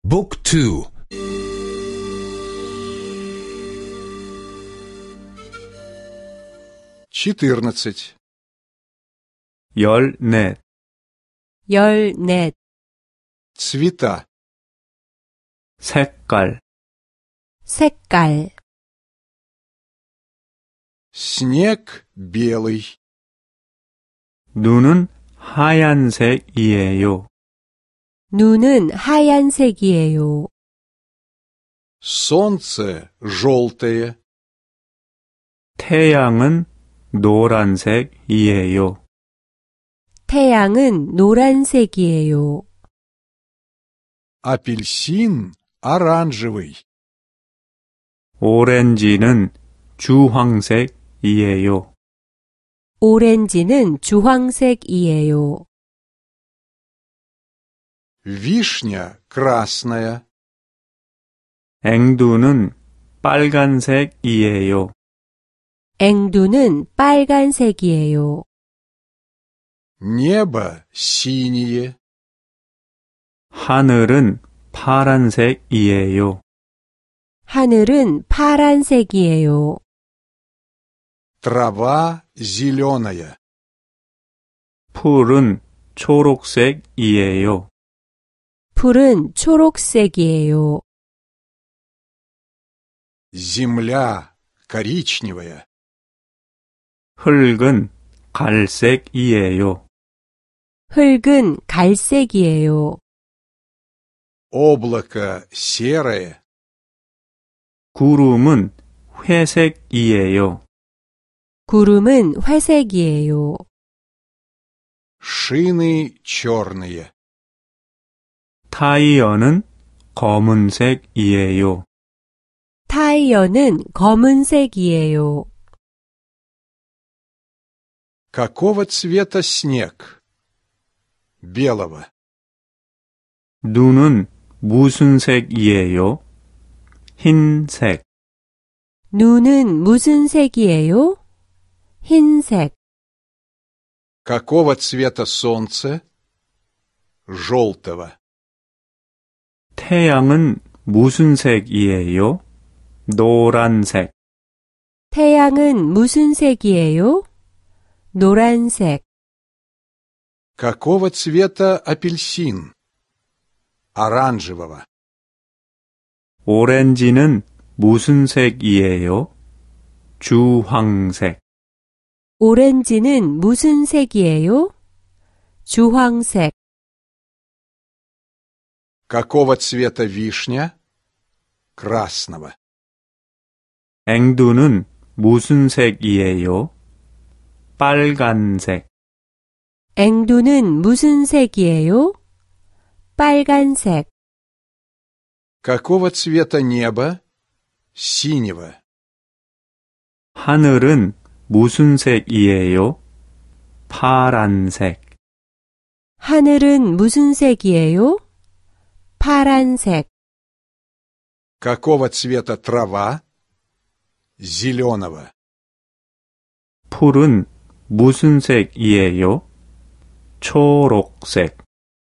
Book 2. 14. 14. Цвета. 색깔. Снег белый. 눈은 하얀색이에요. Солнце желтое. 태양은 노란색이에요. Апельсин оранжевый. 오렌지는 주황색이에요. Вишня красная. 앵두는 빨간색이에요. Небо синее. 하늘은 파란색이에요. Трава зеленая. 풀은 초록색이에요. Земля коричневая. 흙은 갈색이에요. Облако серое. 구름은 회색이에요. Шины черные. 타이어는 검은색이에요. Какого цвета снег? Белого. 눈은 무슨 색이에요? 흰색. Какого цвета солнце? Желтого. 태양은 무슨 색이에요? 노란색. Какого цвета апельсин? Оранжевого. 오렌지는 무슨 색이에요? 주황색. Какого цвета вишня? Красного. 앵두는 무슨 색이에요? 빨간색. Какого цвета небо? Синего. 하늘은 무슨 색이에요? 파란색. Какого цвета трава? Зеленого. 풀은 무슨 색이에요? 초록색.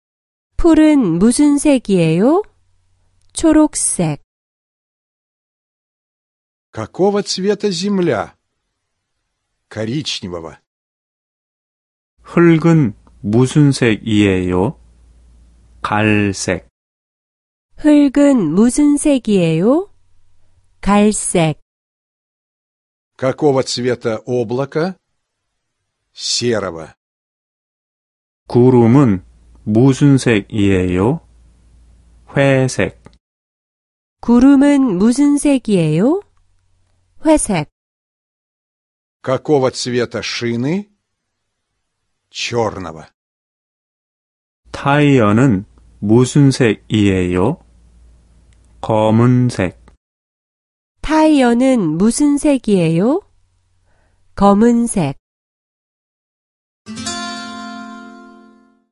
Какого цвета земля? Коричневого. 흙은 무슨 색이에요? 갈색. Какого цвета облако? Серого. 구름은 무슨 색이에요? 회색. Какого цвета шины? Черного. 타이어는 무슨 색이에요? 검은색.